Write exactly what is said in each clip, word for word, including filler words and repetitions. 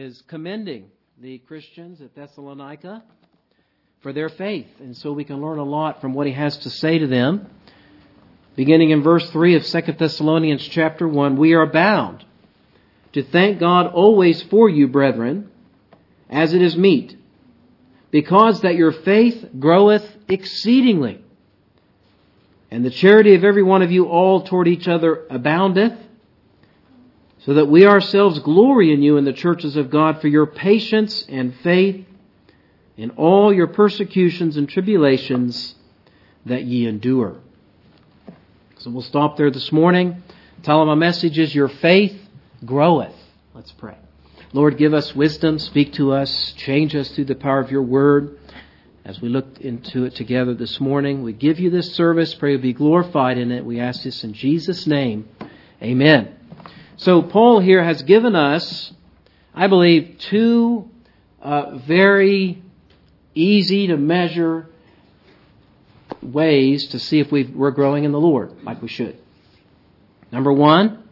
is commending the Christians at Thessalonica for their faith. And so we can learn a lot from what he has to say to them. Beginning in verse three of Second Thessalonians chapter one, we are bound to thank God always for you, brethren, as it is meet, because that your faith groweth exceedingly, and the charity of every one of you all toward each other aboundeth, so that we ourselves glory in you in the churches of God for your patience and faith in all your persecutions and tribulations that ye endure. So we'll stop there this morning. Tell them my message is your faith groweth. Let's pray. Lord, give us wisdom, speak to us, change us through the power of your word. As we look into it together this morning, we give you this service. Pray to be glorified in it. We ask this in Jesus' name. Amen. So Paul here has given us, I believe, two uh, very easy to measure ways to see if we've, we're growing in the Lord like we should. Number one,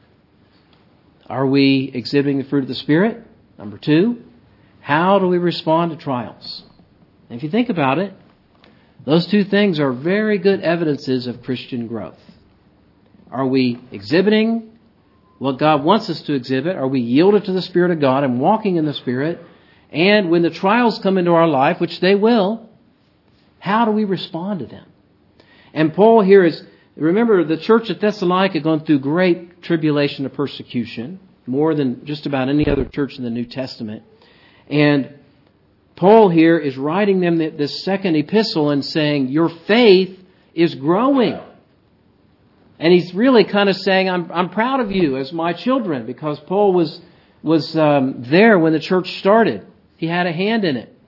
are we exhibiting the fruit of the Spirit? Number two, how do we respond to trials? And if you think about it, those two things are very good evidences of Christian growth. Are we exhibiting what God wants us to exhibit? Are we yielded to the Spirit of God and walking in the Spirit? And when the trials come into our life, which they will, how do we respond to them? And Paul here is, remember, the church at Thessalonica had gone through great tribulation and persecution, more than just about any other church in the New Testament. And Paul here is writing them this second epistle and saying, your faith is growing. And he's really kind of saying, I'm I'm proud of you as my children, because Paul was was um, there when the church started. He had a hand in it.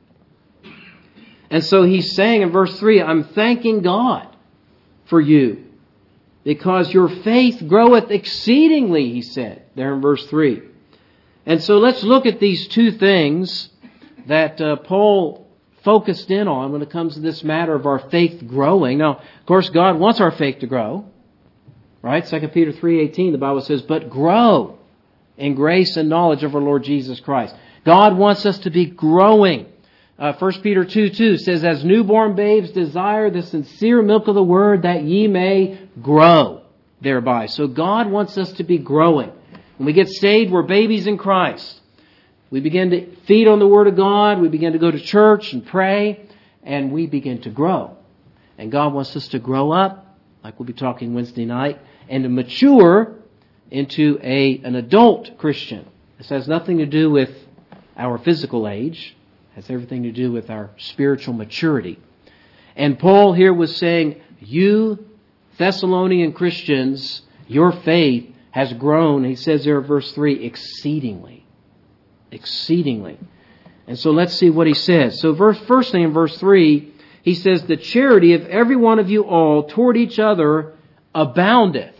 And so he's saying in verse three, I'm thanking God for you, because your faith groweth exceedingly, he said, there in verse three. And so let's look at these two things that uh, Paul focused in on when it comes to this matter of our faith growing. Now, of course, God wants our faith to grow. Right? Second Peter three eighteen, the Bible says, but grow in grace and knowledge of our Lord Jesus Christ. God wants us to be growing. Uh, First Peter two two says, as newborn babes desire the sincere milk of the word, that ye may grow thereby. So God wants us to be growing. When we get saved, we're babies in Christ. We begin to feed on the Word of God. We begin to go to church and pray, and we begin to grow. And God wants us to grow up, like we'll be talking Wednesday night, and to mature into a an adult Christian. This has nothing to do with our physical age. It has everything to do with our spiritual maturity. And Paul here was saying, you Thessalonian Christians, your faith has grown, he says there in verse three, exceedingly. Exceedingly. And so let's see what he says. So verse, first thing in verse three, he says, the charity of every one of you all toward each other aboundeth.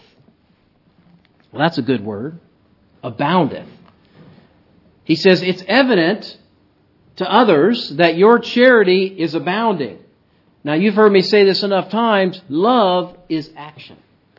Well, that's a good word. Aboundeth. He says, it's evident to others that your charity is abounding. Now, you've heard me say this enough times. Love is action.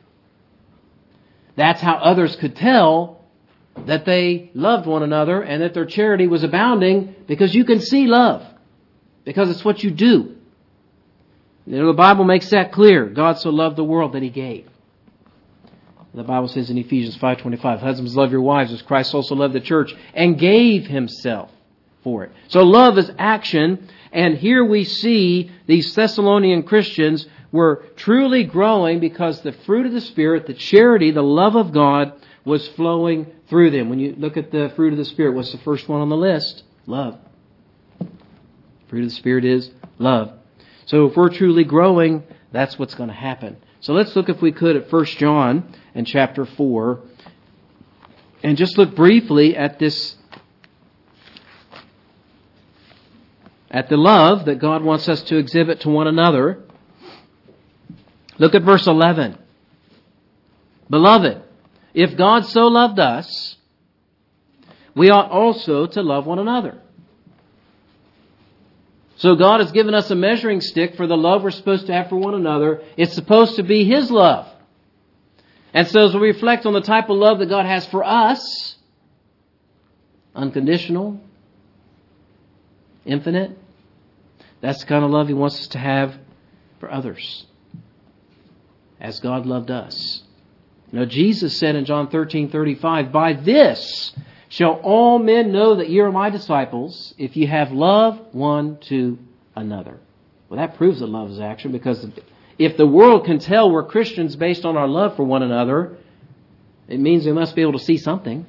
That's how others could tell that they loved one another and that their charity was abounding, because you can see love. Because it's what you do. You know, the Bible makes that clear. God so loved the world that He gave. The Bible says in Ephesians five twenty-five, husbands, love your wives as Christ also loved the church and gave Himself for it. So love is action. And here we see these Thessalonian Christians were truly growing because the fruit of the Spirit, the charity, the love of God was flowing through them. When you look at the fruit of the Spirit, what's the first one on the list? Love. Fruit of the Spirit is love. So if we're truly growing, that's what's going to happen. So let's look, if we could, at First John and chapter four, and just look briefly at this, at the love that God wants us to exhibit to one another. Look at verse eleven. Beloved, if God so loved us, we ought also to love one another. So God has given us a measuring stick for the love we're supposed to have for one another. It's supposed to be His love. And so as we reflect on the type of love that God has for us, unconditional, infinite. That's the kind of love He wants us to have for others, as God loved us. You know, Jesus said in John thirteen thirty-five, "By this shall all men know that ye are my disciples, if ye have love one to another." Well, that proves that love is action, because if the world can tell we're Christians based on our love for one another, it means they must be able to see something.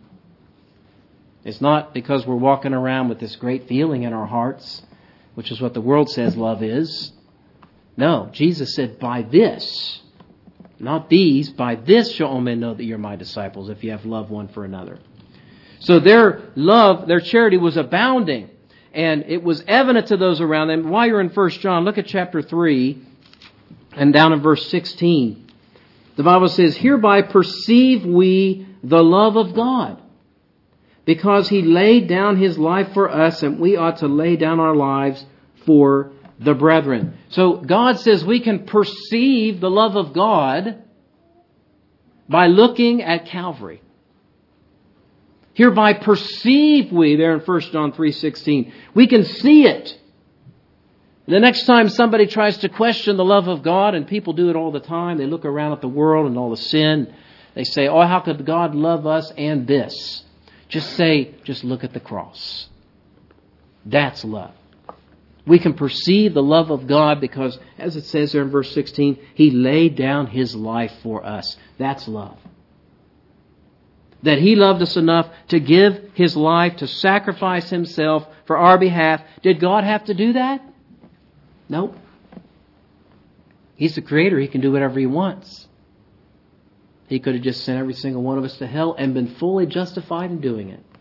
It's not because we're walking around with this great feeling in our hearts, which is what the world says love is. No, Jesus said, by this, not these, by this shall all men know that you're my disciples, if you have love one for another. So their love, their charity was abounding, and it was evident to those around them. While you're in First John, look at chapter three, and down in verse sixteen. The Bible says, "Hereby perceive we the love of God, because He laid down His life for us, and we ought to lay down our lives for the brethren." So God says we can perceive the love of God by looking at Calvary. Hereby perceive we, there in First John three sixteen. We can see it. The next time somebody tries to question the love of God, and people do it all the time, they look around at the world and all the sin. They say, "Oh, how could God love us and this?" Just say, just look at the cross. That's love. We can perceive the love of God because, as it says there in verse sixteen, He laid down His life for us. That's love. That He loved us enough to give His life, to sacrifice Himself for our behalf. Did God have to do that? Nope. He's the Creator. He can do whatever He wants. He could have just sent every single one of us to hell and been fully justified in doing it.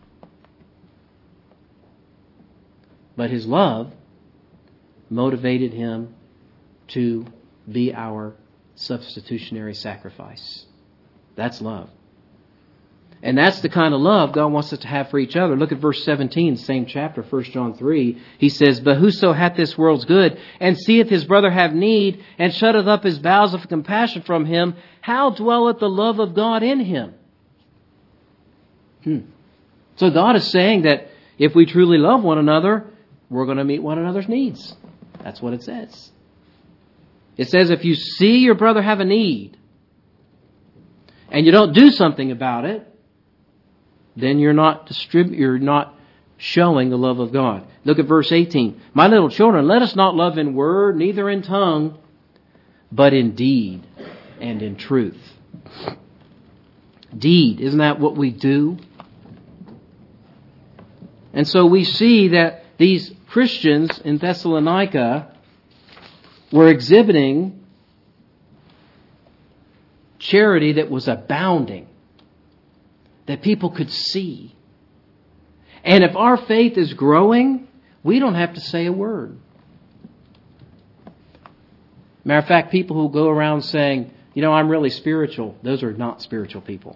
But His love motivated Him to be our substitutionary sacrifice. That's love. And that's the kind of love God wants us to have for each other. Look at verse seventeen, same chapter, First John three. He says, "But whoso hath this world's good, and seeth his brother have need, and shutteth up his bowels of compassion from him, how dwelleth the love of God in him?" Hmm. So God is saying that if we truly love one another, we're going to meet one another's needs. That's what it says. It says if you see your brother have a need, and you don't do something about it, then you're not distrib- you're not showing the love of God. Look at verse eighteen. "My little children, let us not love in word, neither in tongue, but in deed and in truth." Deed, isn't that what we do? And so we see that these Christians in Thessalonica were exhibiting charity that was abounding, that people could see. And if our faith is growing, we don't have to say a word. Matter of fact, people who go around saying, you know, I'm really spiritual, those are not spiritual people.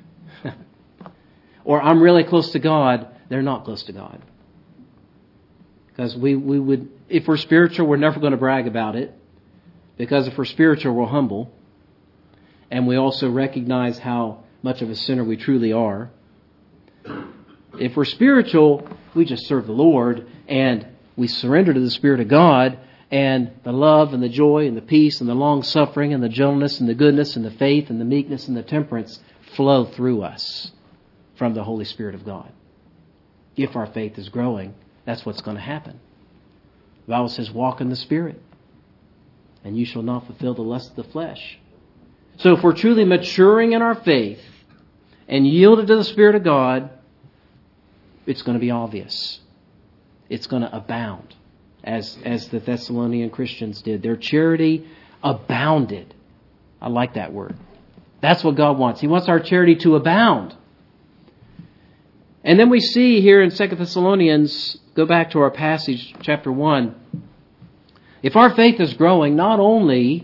Or I'm really close to God, they're not close to God. Because we, we would, if we're spiritual, we're never going to brag about it. Because if we're spiritual, we're humble. And we also recognize how much of a sinner we truly are. If we're spiritual, we just serve the Lord and we surrender to the Spirit of God, and the love and the joy and the peace and the long suffering and the gentleness and the goodness and the faith and the meekness and the temperance flow through us from the Holy Spirit of God. If our faith is growing, that's what's going to happen. The Bible says, walk in the Spirit, and you shall not fulfill the lust of the flesh. So if we're truly maturing in our faith and yielded to the Spirit of God, it's going to be obvious. It's going to abound, as, as the Thessalonian Christians did. Their charity abounded. I like that word. That's what God wants. He wants our charity to abound. And then we see here in Second Thessalonians, go back to our passage, chapter one. If our faith is growing, not only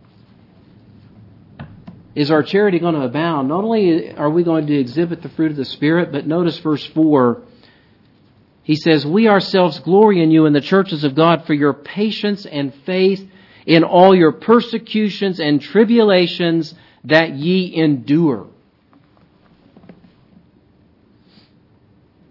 is our charity going to abound, not only are we going to exhibit the fruit of the Spirit, but notice verse four. He says, "We ourselves glory in you in the churches of God for your patience and faith in all your persecutions and tribulations that ye endure."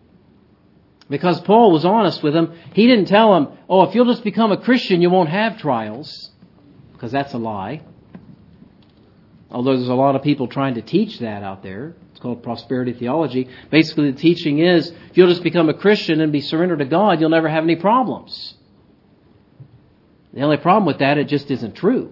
Because Paul was honest with them. He didn't tell them, oh, if you'll just become a Christian, you won't have trials. Because that's a lie. Although there's a lot of people trying to teach that out there. It's called prosperity theology. Basically, the teaching is, if you'll just become a Christian and be surrendered to God, you'll never have any problems. The only problem with that, it just isn't true.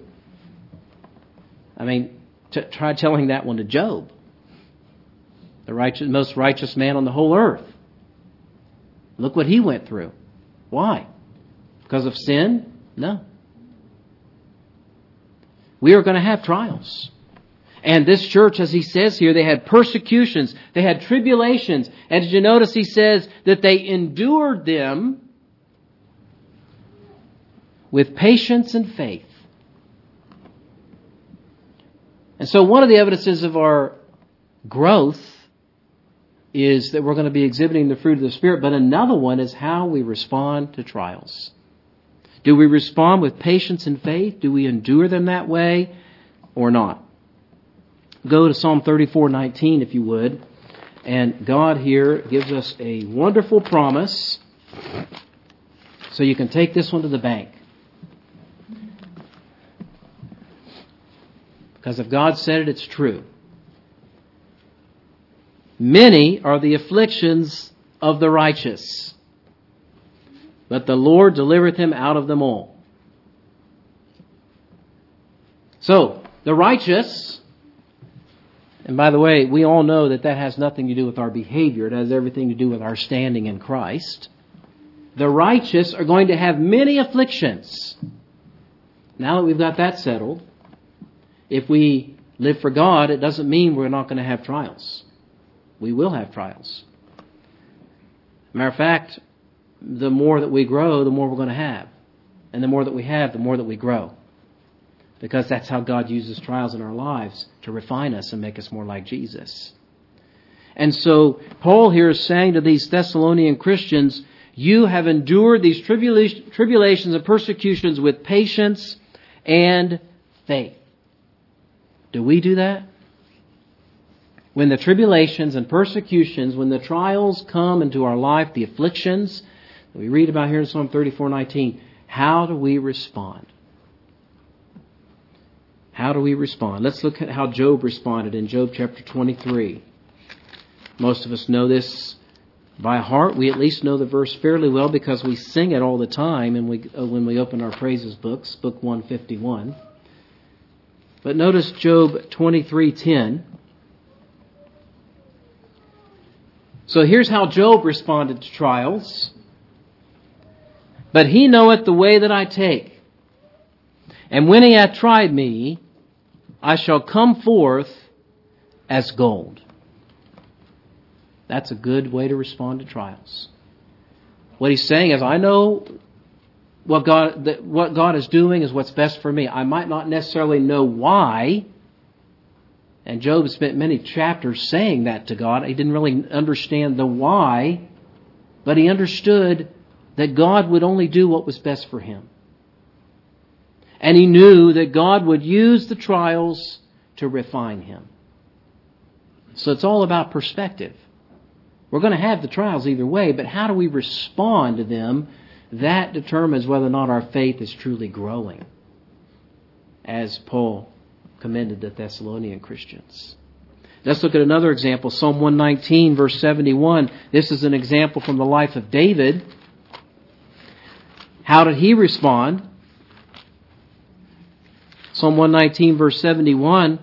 I mean, t- try telling that one to Job. The righteous, most righteous man on the whole earth. Look what he went through. Why? Because of sin? No. We are going to have trials. And this church, as he says here, they had persecutions, they had tribulations. And did you notice he says that they endured them with patience and faith. And so one of the evidences of our growth is that we're going to be exhibiting the fruit of the Spirit, but another one is how we respond to trials. Do we respond with patience and faith? Do we endure them that way or not? Go to Psalm thirty-four nineteen, if you would. And God here gives us a wonderful promise. So you can take this one to the bank. Because if God said it, it's true. Many are the afflictions of the righteous, but the Lord delivereth him out of them all. So, the righteous, and by the way, we all know that that has nothing to do with our behavior. It has everything to do with our standing in Christ. The righteous are going to have many afflictions. Now that we've got that settled, if we live for God, it doesn't mean we're not going to have trials. We will have trials. Matter of fact, the more that we grow, the more we're going to have. And the more that we have, the more that we grow. Because that's how God uses trials in our lives to refine us and make us more like Jesus. And so Paul here is saying to these Thessalonian Christians, you have endured these tribula- tribulations and persecutions with patience and faith. Do we do that? When the tribulations and persecutions, when the trials come into our life, the afflictions that we read about here in Psalm thirty-four nineteen, how do we respond? How do we respond? Let's look at how Job responded in Job chapter twenty-three. Most of us know this by heart. We at least know the verse fairly well because we sing it all the time and we, uh, when we open our praises books, book one fifty-one. But notice Job twenty-three ten. So here's how Job responded to trials. But he knoweth the way that I take. And when he hath tried me, I shall come forth as gold. That's a good way to respond to trials. What he's saying is, I know what God, that what God is doing is what's best for me. I might not necessarily know why. And Job spent many chapters saying that to God. He didn't really understand the why, but he understood that God would only do what was best for him. And he knew that God would use the trials to refine him. So it's all about perspective. We're going to have the trials either way, but how do we respond to them? That determines whether or not our faith is truly growing, as Paul commended the Thessalonian Christians. Let's look at another example. Psalm one nineteen, verse seventy-one. This is an example from the life of David. How did he respond? Psalm one nineteen, verse seventy-one.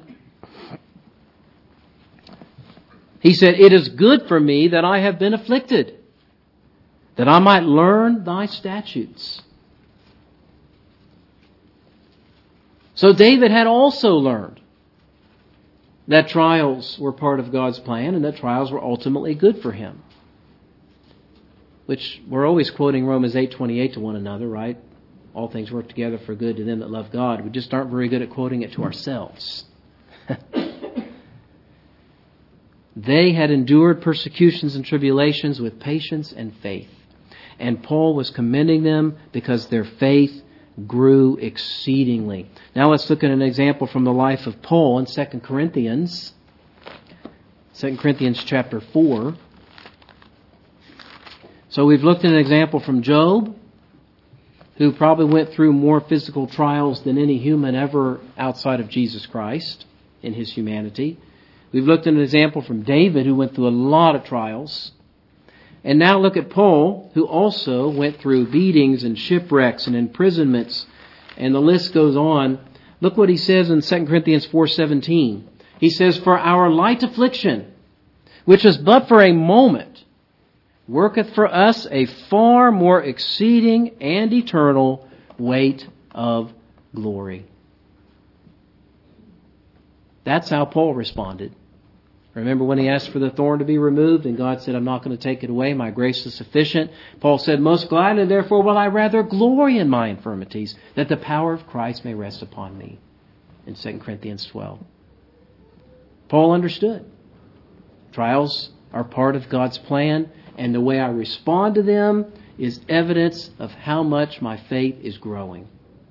He said, it is good for me that I have been afflicted, that I might learn thy statutes. So David had also learned that trials were part of God's plan and that trials were ultimately good for him. Which we're always quoting Romans eight twenty-eight to one another, right? All things work together for good to them that love God. We just aren't very good at quoting it to ourselves. They had endured persecutions and tribulations with patience and faith. And Paul was commending them because their faith grew exceedingly. Now let's look at an example from the life of Paul in Second Corinthians. Second Corinthians chapter four. So we've looked at an example from Job, who probably went through more physical trials than any human ever outside of Jesus Christ in his humanity. We've looked at an example from David, who went through a lot of trials. And now look at Paul, who also went through beatings and shipwrecks and imprisonments, and the list goes on. Look what he says in Second Corinthians four seventeen. He says, "For our light affliction, which is but for a moment, worketh for us a far more exceeding and eternal weight of glory." That's how Paul responded. Remember when he asked for the thorn to be removed and God said, "I'm not going to take it away. My grace is sufficient." Paul said, "Most gladly, therefore, will I rather glory in my infirmities, that the power of Christ may rest upon me." In Second Corinthians twelve. Paul understood. Trials are part of God's plan, and the way I respond to them is evidence of how much my faith is growing.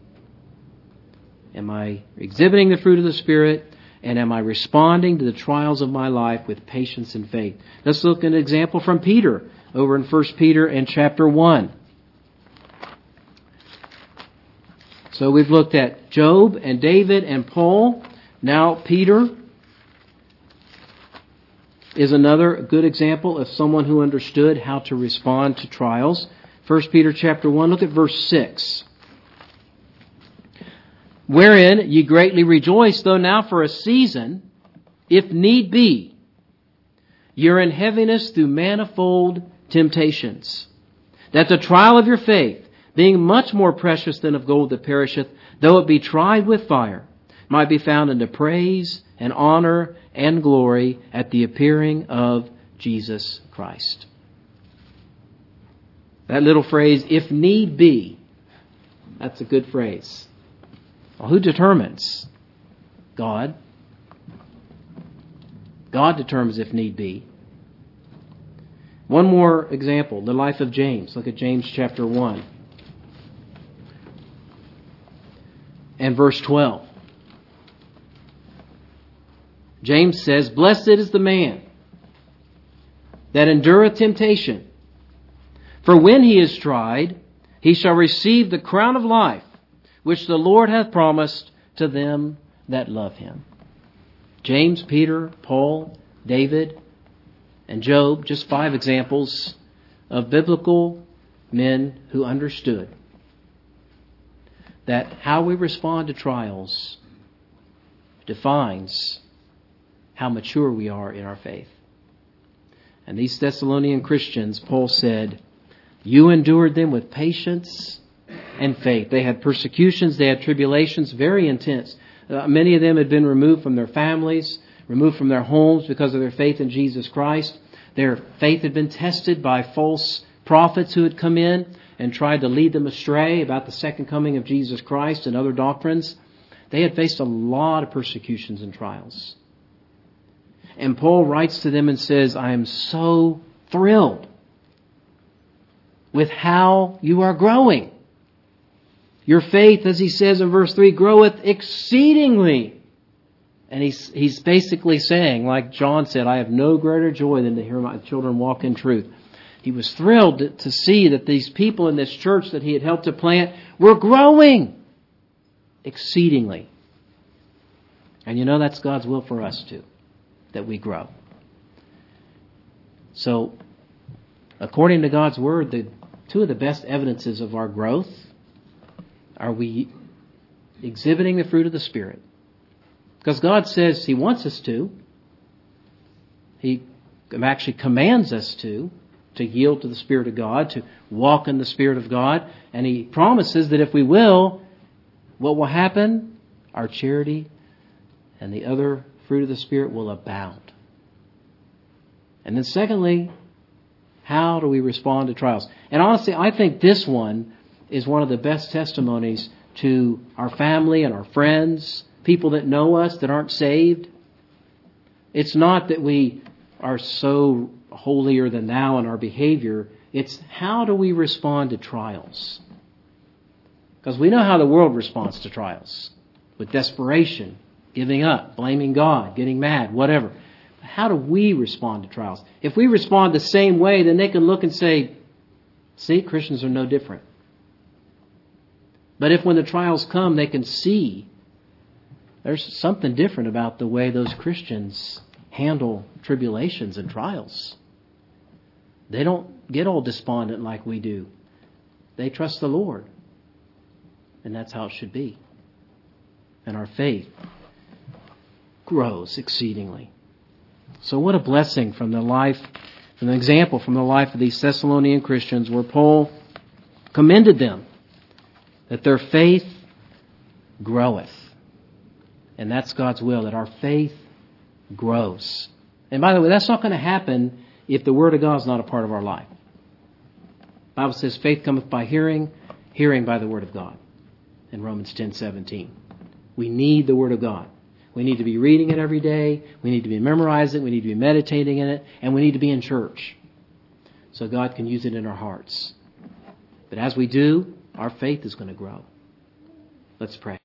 Am I exhibiting the fruit of the Spirit? And am I responding to the trials of my life with patience and faith? Let's look at an example from Peter over in First Peter and chapter one. So we've looked at Job and David and Paul. Now Peter is another good example of someone who understood how to respond to trials. First Peter chapter one, look at verse six. "Wherein ye greatly rejoice, though now for a season, if need be, you're in heaviness through manifold temptations, that the trial of your faith, being much more precious than of gold that perisheth, though it be tried with fire, might be found unto praise and honor and glory at the appearing of Jesus Christ." That little phrase, "if need be," that's a good phrase. Well, who determines? God. God determines if need be. One more example, the life of James. Look at James chapter one and verse twelve. James says, "Blessed is the man that endureth temptation, for when he is tried, he shall receive the crown of life, which the Lord hath promised to them that love him." James, Peter, Paul, David, and Job, just five examples of biblical men who understood that how we respond to trials defines how mature we are in our faith. And these Thessalonian Christians, Paul said, "You endured them with patience and faith." They had persecutions, they had tribulations, very intense. Uh, many of them had been removed from their families, removed from their homes because of their faith in Jesus Christ. Their faith had been tested by false prophets who had come in and tried to lead them astray about the second coming of Jesus Christ and other doctrines. They had faced a lot of persecutions and trials. And Paul writes to them and says, "I am so thrilled with how you are growing. Your faith," as he says in verse three, "groweth exceedingly." And he's, he's basically saying, like John said, "I have no greater joy than to hear my children walk in truth." He was thrilled to, to see that these people in this church that he had helped to plant were growing exceedingly. And you know that's God's will for us too, that we grow. So, according to God's Word, the two of the best evidences of our growth, are we exhibiting the fruit of the Spirit? Because God says He wants us to. He actually commands us to, to yield to the Spirit of God, to walk in the Spirit of God. And He promises that if we will, what will happen? Our charity and the other fruit of the Spirit will abound. And then secondly, how do we respond to trials? And honestly, I think this one is one of the best testimonies to our family and our friends, people that know us that aren't saved. It's not that we are so holier than thou in our behavior. It's how do we respond to trials? Because we know how the world responds to trials. With desperation, giving up, blaming God, getting mad, whatever. How do we respond to trials? If we respond the same way, then they can look and say, See, Christians are no different. But if when the trials come, they can see there's something different about the way those Christians handle tribulations and trials. They don't get all despondent like we do. They trust the Lord. And that's how it should be. And our faith grows exceedingly. So what a blessing from the life, from the example from the life of these Thessalonian Christians, where Paul commended them that their faith groweth. And that's God's will, that our faith grows. And by the way, that's not going to happen if the Word of God is not a part of our life. The Bible says faith cometh by hearing, hearing by the Word of God. In Romans ten seventeen. We need the Word of God. We need to be reading it every day. We need to be memorizing it. We need to be meditating in it. And we need to be in church so God can use it in our hearts. But as we do, our faith is going to grow. Let's pray.